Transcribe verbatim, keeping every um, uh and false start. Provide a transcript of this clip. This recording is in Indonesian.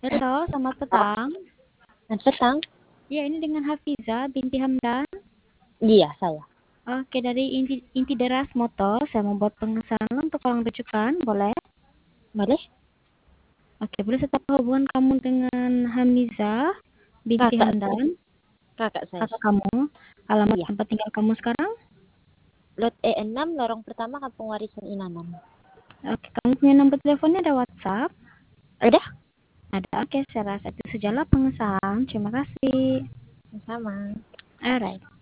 Halo, selamat petang. Selamat petang. Ya, ini dengan Hafiza binti Hamdan. Iya, saya. Oke, dari Inti, Inti Deras Motor, saya membuat pengesahan untuk uang rujukan, boleh? Boleh? Oke, boleh saya tahu hubungan kamu dengan Hamiza binti Kakak saya. Hamdan, Kakak saya. kakak kamu, alamat Iya. tempat tinggal kamu sekarang? Lot E enam, lorong pertama, Kampung Warisan Inanam. Oke, kamu punya nomor teleponnya, ada WhatsApp? Ada? Ada, oke, saya rasa itu sajalah pengesahan. Terima kasih. Sama. Alright.